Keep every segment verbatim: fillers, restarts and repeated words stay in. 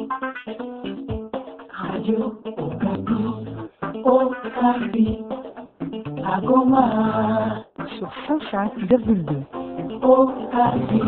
Radio Okapi, Okapi, à Goma, sur cent cinq virgule deux. Okapi.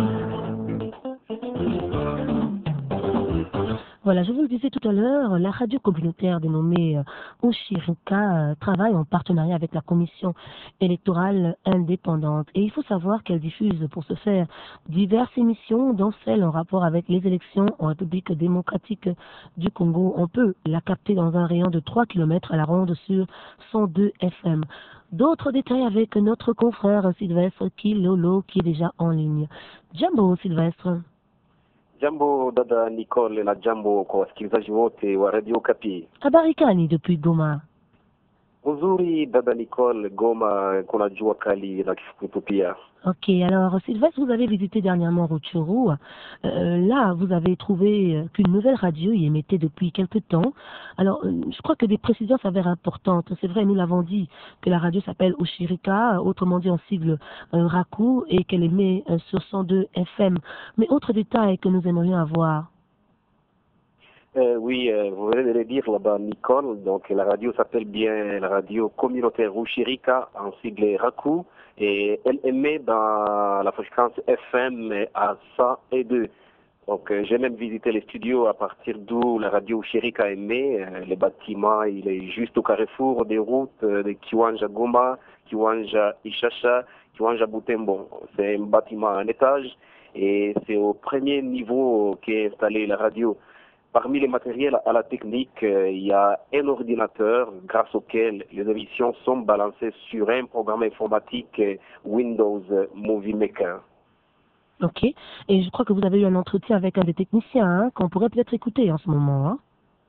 Voilà, je vous le disais tout à l'heure, la radio communautaire dénommée euh, Oshirika euh, travaille en partenariat avec la commission électorale indépendante. Et il faut savoir qu'elle diffuse pour ce faire diverses émissions, dont celles en rapport avec les élections en République démocratique du Congo. On peut la capter dans un rayon de trois kilomètres à la ronde sur cent deux F M. D'autres détails avec notre confrère Sylvestre Kilolo qui est déjà en ligne. Jambo Sylvestre. Jambo dada Nicole na jambo kwa wasikilizaji wote wa Radio Okapi. Habari gani depuis Goma? Mzuri dada Nicole, Goma kuna jua kali na kifukutu pia. Ok, alors Sylvestre, vous avez visité dernièrement Rutshuru. Euh, là, vous avez trouvé qu'une nouvelle radio y émettait depuis quelque temps. Alors, euh, je crois que des précisions s'avèrent importantes. C'est vrai, nous l'avons dit, que la radio s'appelle Oshirika, autrement dit en sigle euh, Raku, et qu'elle émet euh, sur cent deux F M. Mais autre détail que nous aimerions avoir. Euh, oui, euh, vous venez de le dire là-bas, Nicole. Donc, la radio s'appelle bien la radio communautaire Oshirika, en sigle Raku. Et elle émet dans la fréquence F M à cent deux. Donc, euh, j'ai même visité les studios à partir d'où la radio Oshirika émet. Euh, le bâtiment, il est juste au carrefour des routes euh, de Kiwanja Goma, Kiwanja Ishasha, Kiwanja Butembo. C'est un bâtiment en étage et c'est au premier niveau qu'est installée la radio. Parmi les matériels à la technique, euh, il y a un ordinateur grâce auquel les émissions sont balancées sur un programme informatique euh, Windows Movie Maker. Ok, et je crois que vous avez eu un entretien avec un des techniciens hein, qu'on pourrait peut-être écouter en ce moment. Hein.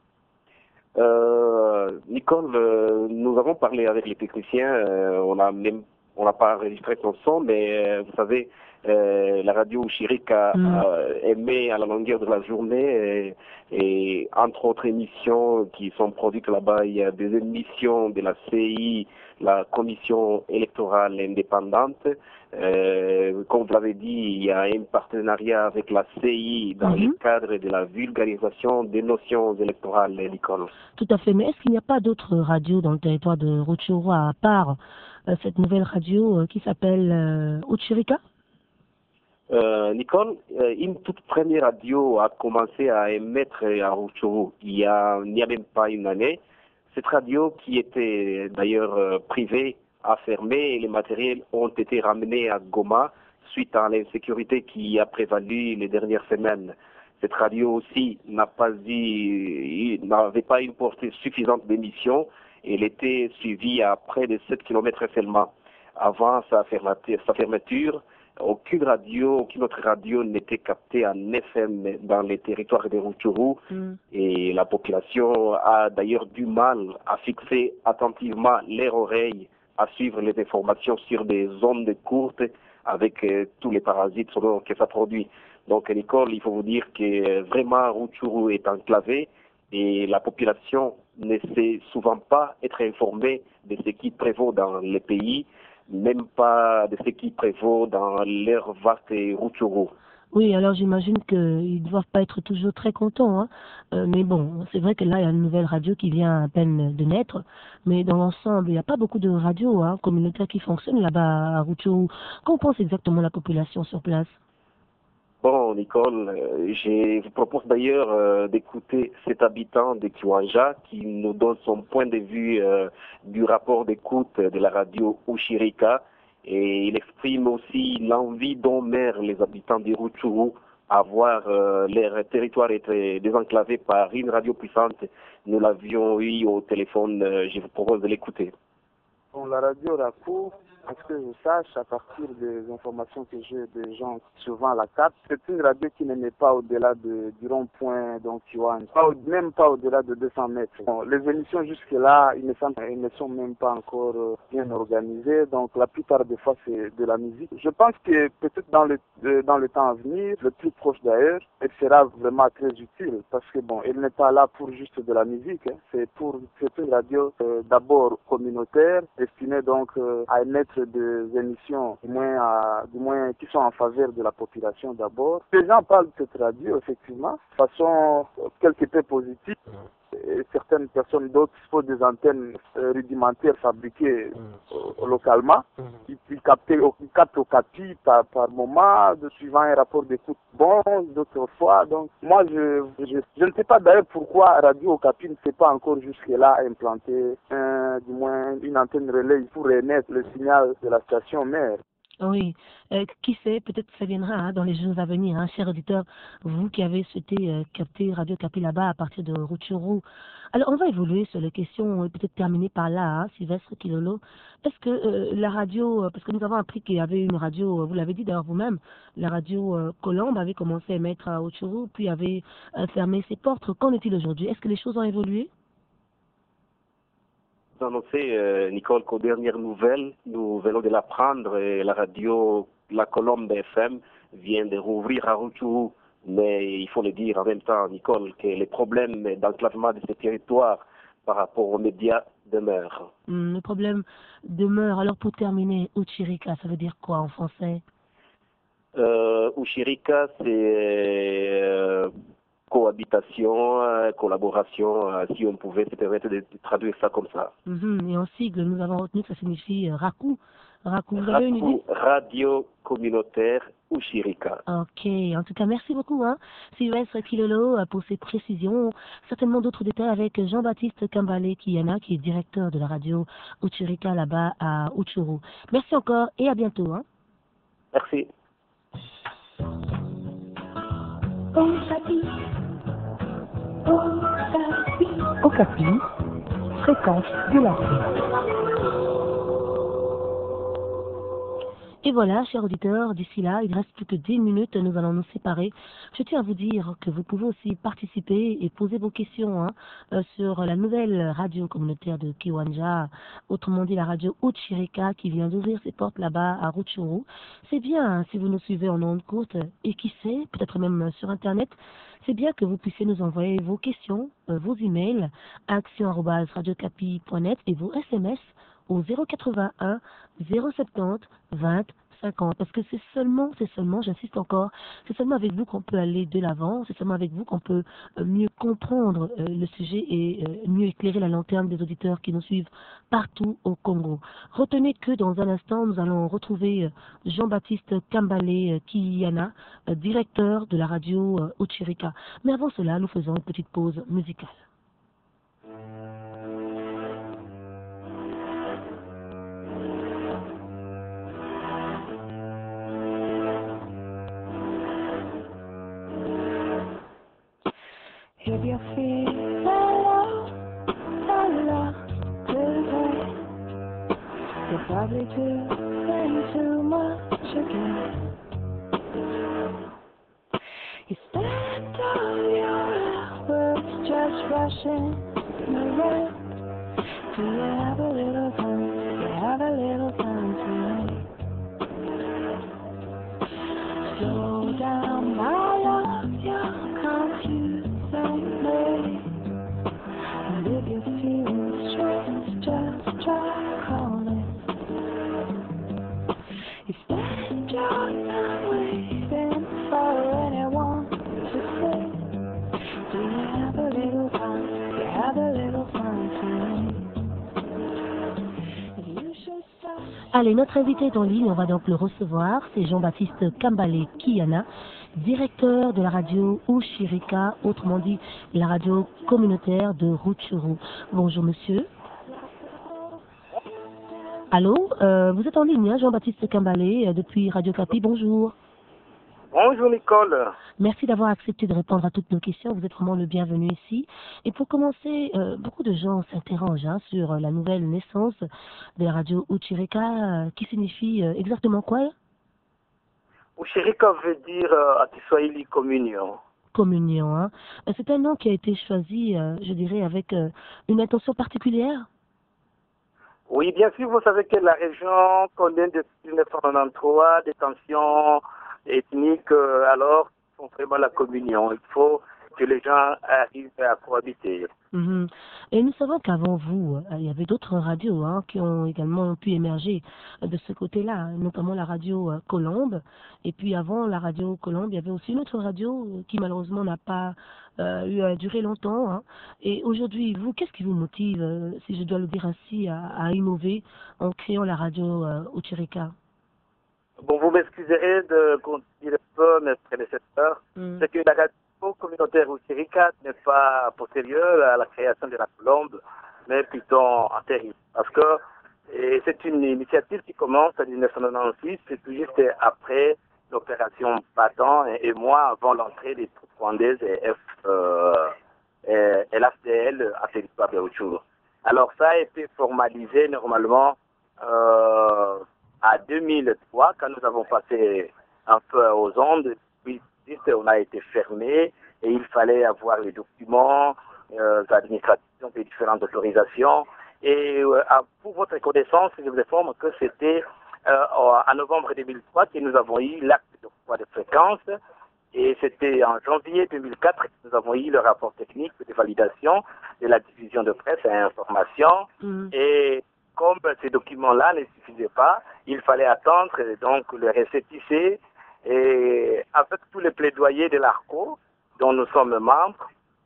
Euh, Nicole, euh, nous avons parlé avec les techniciens, euh, on a même on n'a pas enregistré son son, mais euh, vous savez, euh, la radio Oshirika mm. euh, émet à la longueur de la journée et, et entre autres émissions qui sont produites là-bas, il y a des émissions de la C I, la Commission électorale indépendante. Euh, comme vous l'avez dit, il y a un partenariat avec la C I dans mm-hmm. le cadre de la vulgarisation des notions électorales, Nicole. Tout à fait, mais est-ce qu'il n'y a pas d'autres radios dans le territoire de Rutshuru à part euh, cette nouvelle radio euh, qui s'appelle euh, Oshirika? Euh, Nicole, euh, une toute première radio a commencé à émettre à Rutshuru il y a, il n'y a même pas une année. Cette radio qui était d'ailleurs euh, privée a fermé et les matériels ont été ramenés à Goma suite à l'insécurité qui a prévalu les dernières semaines. Cette radio aussi n'a pas eu, n'avait pas une portée suffisante d'émissions. Elle était suivie à près de sept kilomètres seulement. Avant sa fermeture, aucune radio, aucune autre radio n'était captée en F M dans les territoires de Rutshuru mm. et la population a d'ailleurs du mal à fixer attentivement leurs oreilles, à suivre les informations sur des ondes courtes avec euh, tous les parasites sonores que ça produit. Donc Nicole, il faut vous dire que vraiment Rutshuru est enclavé et la population ne sait souvent pas être informée de ce qui prévaut dans le pays, même pas de ce qui prévaut dans leur vaste Rutshuru. Oui, alors j'imagine qu'ils ne doivent pas être toujours très contents. Hein. Euh, mais bon, c'est vrai que là, il y a une nouvelle radio qui vient à peine de naître. Mais dans l'ensemble, il n'y a pas beaucoup de radios hein, communautaires qui fonctionnent là-bas à Rutshuru. Qu'en pense exactement la population sur place? Bon, Nicole, euh, je vous propose d'ailleurs euh, d'écouter cet habitant de Kiwanja qui nous donne son point de vue euh, du rapport d'écoute de la radio Oshirika. Et il exprime aussi l'envie dont meurent les habitants de Rutshuru à voir euh, leur territoire être désenclavé par une radio puissante. Nous l'avions eu au téléphone, euh, je vous propose de l'écouter. Bon, la radio Raku, à ce que je sache, à partir des informations que j'ai des gens souvent la captent, c'est une radio qui ne met pas au-delà de, du rond-point donc Kiwanja, pas au, même pas au-delà de deux cents mètres. Bon, les émissions jusque-là, ils ne, sont, ils ne sont même pas encore euh, bien organisées, donc la plupart des fois c'est de la musique. Je pense que peut-être dans le, euh, dans le temps à venir, le plus proche d'ailleurs, elle sera vraiment très utile parce que bon, elle n'est pas là pour juste de la musique, hein. C'est pour c'est une radio euh, d'abord communautaire, destinée donc euh, à émettre mettre des émissions, du moins, à, du moins qui sont en faveur de la population d'abord. Les gens parlent de cette radio, effectivement, de façon quelque peu positive. Et certaines personnes, d'autres disposent des antennes euh, rudimentaires fabriquées euh, localement, qui, qui, captent, qui captent au capi par, par moment, de, suivant un rapport d'écoute bon, d'autres fois. Donc, moi, je, je, je ne sais pas d'ailleurs pourquoi Radio Okapi ne s'est pas encore jusque-là implanté, euh, du moins une antenne relais pour émettre le signal de la station mère. Oui, euh, qui sait, peut-être que ça viendra hein, dans les jours à venir, hein, chers auditeurs, vous qui avez souhaité euh, capter Radio Okapi là-bas à partir de Rutshuru. Alors, on va évoluer sur les questions, euh, peut-être terminer par là, hein, Sylvestre Kilolo. Est-ce que euh, la radio, euh, parce que nous avons appris qu'il y avait une radio, euh, vous l'avez dit d'ailleurs vous-même, la radio euh, Colombe avait commencé à émettre à Rutshuru, puis avait euh, fermé ses portes. Qu'en est-il aujourd'hui? Est-ce que les choses ont évolué? Annoncé, euh, Nicole, qu'aux dernières nouvelles, nous venons de l'apprendre, et la radio, la Colombe F M, vient de rouvrir à Rutshuru. Mais il faut le dire en même temps, Nicole, que les problèmes d'enclavement de ces territoires par rapport aux médias demeurent. Hum, le problème demeure. Alors pour terminer, Uchirika, ça veut dire quoi en français? euh, Uchirika, c'est euh, cohabitation, euh, collaboration, euh, si on pouvait se permettre de, de traduire ça comme ça. Mm-hmm. Et en sigle, nous avons retenu que ça signifie euh, RACU. RACU, vous avez une idée? Radio communautaire Uchirika. Ok, en tout cas, merci beaucoup, hein, Sylvestre Kilolo, pour ces précisions. Certainement d'autres détails avec Jean-Baptiste Kambale Kiyana, qui est directeur de la radio Uchirika là-bas à Rutshuru. Merci encore et à bientôt. Hein. Merci. Okapi, fréquence de la paix. Et voilà, chers auditeurs, d'ici là, il ne reste plus que dix minutes, nous allons nous séparer. Je tiens à vous dire que vous pouvez aussi participer et poser vos questions hein, euh, sur la nouvelle radio communautaire de Kiwanja, autrement dit la radio Uchirika qui vient d'ouvrir ses portes là-bas à Rutshuru. C'est bien hein, si vous nous suivez en ondes courtes et qui sait, peut-être même sur Internet, c'est bien que vous puissiez nous envoyer vos questions, euh, vos emails à action arobase radio okapi point net et vos S M S au zéro quatre-vingt-un zéro soixante-dix vingt cinquante parce que c'est seulement, c'est seulement, j'insiste encore, c'est seulement avec vous qu'on peut aller de l'avant, c'est seulement avec vous qu'on peut euh, mieux comprendre euh, le sujet et euh, mieux éclairer la lanterne des auditeurs qui nous suivent partout au Congo. Retenez que dans un instant, nous allons retrouver euh, Jean-Baptiste Kambale Kiyana, euh, directeur de la radio euh, Uchirika. Mais avant cela, nous faisons une petite pause musicale. If you feel love, love today, you're probably doing too much again. You stand on your words, just rushing around. Do you have a little time? Do you have a little time tonight? Slow down, my love, you're confused. And if you're feeling stressed, just try calling. You spend your time waiting for anyone to say, do you have a little time? Do you have a little time tonight? If you should stop. Allez, notre invité est en ligne, on va donc le recevoir, c'est Jean-Baptiste Kambale Kiyana, directeur de la radio Uchirika, autrement dit la radio communautaire de Rutshuru. Bonjour monsieur. Allô, euh, vous êtes en ligne, hein, Jean-Baptiste Kambale, euh, depuis Radio Okapi, bonjour. Bonjour Nicole. Merci d'avoir accepté de répondre à toutes nos questions, vous êtes vraiment le bienvenu ici. Et pour commencer, euh, beaucoup de gens s'interrogent hein, sur la nouvelle naissance de la radio Uchirika, euh, qui signifie euh, exactement quoi? Uchirika veut dire euh, à Kiswahili communion. Communion, hein. C'est un nom qui a été choisi, euh, je dirais, avec euh, une intention particulière? Oui, bien sûr, vous savez que la région connaît depuis mille neuf cent quatre-vingt-treize des tensions ethniques, euh, alors, font vraiment la communion. Il faut que les gens arrivent à cohabiter. Mhm. Et nous savons qu'avant vous, euh, il y avait d'autres radios hein, qui ont également pu émerger euh, de ce côté-là, notamment la radio euh, Colombe. Et puis avant la radio Colombe, il y avait aussi une autre radio euh, qui malheureusement n'a pas euh, eu à durer longtemps. Hein. Et aujourd'hui, vous, qu'est-ce qui vous motive, euh, si je dois le dire ainsi, à, à innover en créant la radio euh, Ochirika? Bon, vous m'excuserez de continuer un peu mes prédécesseurs. Mm. C'est que la radio communautaire Ochirika n'est pas postérieure à la création de la Colombe, mais plutôt antérieure. Parce que et c'est une initiative qui commence en mille neuf cent quatre-vingt-six, c'est tout juste après l'opération Bâton et, et moi avant l'entrée des troupes rwandaises et, F, euh, et, et l'A F D L à territoire de Rutshuru. Alors ça a été formalisé normalement euh, à deux mille trois, quand nous avons passé un peu aux ondes, puis on a été fermé et il fallait avoir les documents euh, administratifs et différentes autorisations. Et euh, pour votre connaissance, je vous informe que c'était euh, en novembre deux mille trois que nous avons eu l'acte de poids de fréquence et c'était en janvier deux mille quatre que nous avons eu le rapport technique de validation de la division de presse et information. Mmh. Et comme ces documents-là ne suffisaient pas, il fallait attendre donc le récépissé et avec tous les plaidoyers de l'ARCO dont nous sommes membres.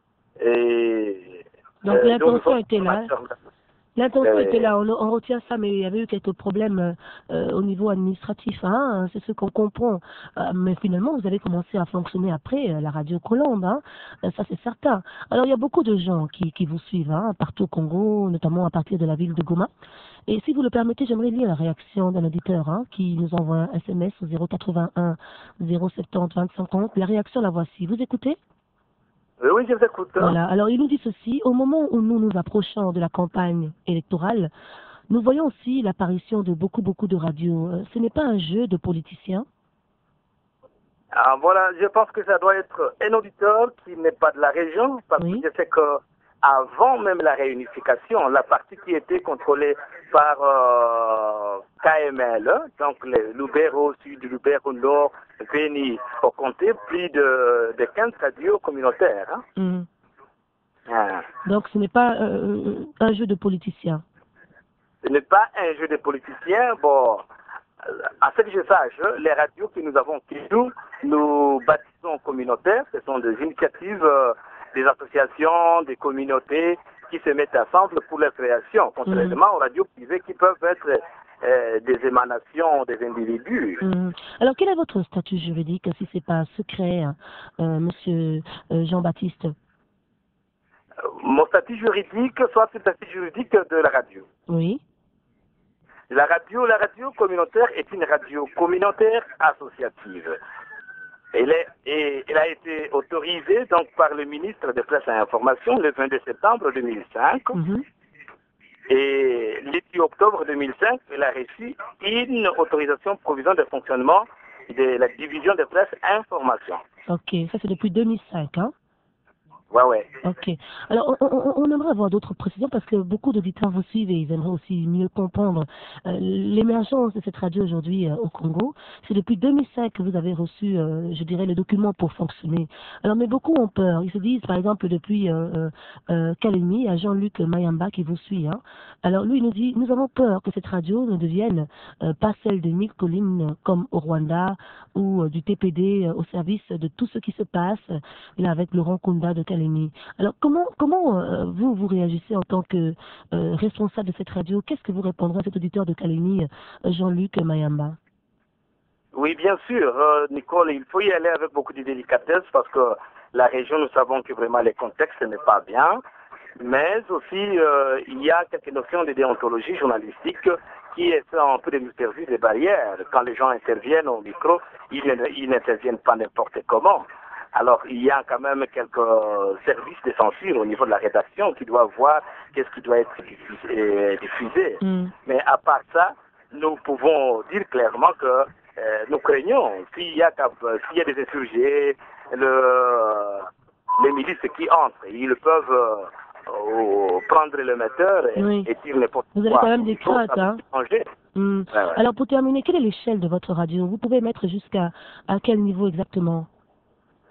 Et, donc euh, l'intention était là. L'intention euh, était là, on, on retient ça, mais il y avait eu quelques problèmes euh, au niveau administratif, hein, c'est ce qu'on comprend. Euh, mais finalement, vous avez commencé à fonctionner après euh, la radio Colombe, hein, euh, ça c'est certain. Alors il y a beaucoup de gens qui, qui vous suivent, hein, partout au Congo, notamment à partir de la ville de Goma. Et si vous le permettez, j'aimerais lire la réaction d'un auditeur hein, qui nous envoie un S M S au zéro quatre-vingt-un zéro soixante-dix vingt cinquante. La réaction, la voici. Vous écoutez ? Oui, je vous écoute. Voilà. Alors, il nous dit ceci. Au moment où nous nous approchons de la campagne électorale, nous voyons aussi l'apparition de beaucoup, beaucoup de radios. Ce n'est pas un jeu de politiciens? Ah, voilà, je pense que ça doit être un auditeur qui n'est pas de la région, parce oui. que je sais que avant même la réunification, la partie qui était contrôlée par euh, K M L, donc les Lubero Sud, Lubero Nord, Beni, ont compté plus de, de quinze radios communautaires. Hein. Mmh. Ah. Donc ce n'est pas euh, un jeu de politiciens. Ce n'est pas un jeu de politiciens. Bon, à ce que je sache, les radios que nous avons, qui nous, nous bâtissons communautaires, ce sont des initiatives euh, des associations, des communautés qui se mettent ensemble pour leur création, contrairement mmh. aux radios privées qui peuvent être euh, des émanations des individus. Mmh. Alors, quel est votre statut juridique, si ce n'est pas secret, euh, monsieur euh, Jean-Baptiste? euh, Mon statut juridique, soit le statut juridique de la radio. Oui. La radio, la radio communautaire est une radio communautaire associative. Elle, est, et, elle a été autorisée donc par le ministre de Presse et Information le vingt-deux septembre deux mille cinq. Mm-hmm. Et le dix octobre deux mille cinq, elle a reçu une autorisation provisoire de fonctionnement de la division de Presse et Information. Ok, ça c'est depuis deux mille cinq, hein? Ouais, ouais. Ok. Alors, on, on, on aimerait avoir d'autres précisions parce que beaucoup d'auditeurs vous suivent et ils aimeraient aussi mieux comprendre euh, l'émergence de cette radio aujourd'hui euh, au Congo. C'est depuis deux mille cinq que vous avez reçu, euh, je dirais, le document pour fonctionner. Alors, mais beaucoup ont peur. Ils se disent, par exemple, depuis euh, euh, Kalemi, il y a Jean-Luc Mayamba qui vous suit. Hein. Alors, lui, il nous dit, nous avons peur que cette radio ne devienne euh, pas celle de Mille Collines comme au Rwanda ou euh, du T P D euh, au service de tout ce qui se passe euh, là avec Laurent Kunda de Kalemi. Alors, comment, comment euh, vous, vous réagissez en tant que euh, responsable de cette radio? Qu'est-ce que vous répondrez à cet auditeur de Kalemi, euh, Jean-Luc Mayamba? Oui, bien sûr, euh, Nicole, il faut y aller avec beaucoup de délicatesse parce que la région, nous savons que vraiment le contexte n'est pas bien, mais aussi euh, il y a quelques notions de déontologie journalistique qui essaient un peu de nous servir des barrières. Quand les gens interviennent au micro, ils, ils n'interviennent pas n'importe comment. Alors, il y a quand même quelques services de censure au niveau de la rédaction qui doivent voir qu'est-ce qui doit être diffusé. diffusé. Mm. Mais à part ça, nous pouvons dire clairement que euh, nous craignons, s'il y a, s'il y a des insurgés, le, les milices qui entrent, ils peuvent euh, prendre le metteur et, oui. et tirer n'importe quoi. Vous avez quand même des craintes, hein? Mm. Ouais, ouais. Alors, pour terminer, quelle est l'échelle de votre radio? Vous pouvez mettre jusqu'à à quel niveau exactement?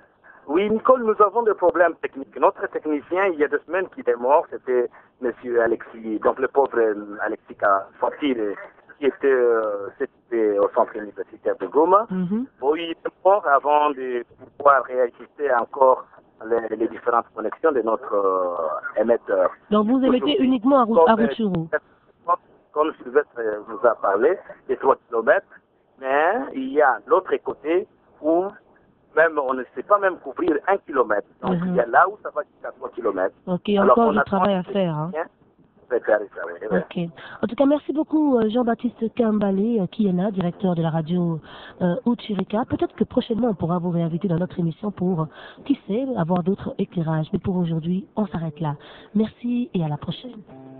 Oui, Nicole, nous avons des problèmes techniques. Notre technicien, il y a deux semaines, qui est mort, c'était M. Alexis, donc le pauvre Alexis Fatir, qui était, euh, c'était au centre universitaire de Goma. Mhm. Bon, il est mort avant de pouvoir réajuster encore les, les différentes connexions de notre euh, émetteur. Donc vous émettez uniquement à, Rou à Rutshuru. Comme Sylvestre vous a parlé, les trois kilomètres, mais il y a l'autre côté où même on ne sait pas même couvrir un kilomètre. Donc Mm-hmm. il y a là où ça va jusqu'à trois kilomètres. Ok, Alors, encore on du attend travail à que faire. Hein. le technicien fait ça, oui, oui. Ok. En tout cas, merci beaucoup euh, Jean-Baptiste Kambale euh, Kiena, directeur de la radio euh, Uchirika. Peut-être que prochainement on pourra vous réinviter dans notre émission pour, euh, qui sait, avoir d'autres éclairages. Mais pour aujourd'hui, on s'arrête là. Merci et à la prochaine.